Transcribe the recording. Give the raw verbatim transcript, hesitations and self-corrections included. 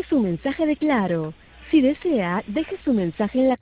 su mensaje de Claro. Si desea, deje su mensaje en la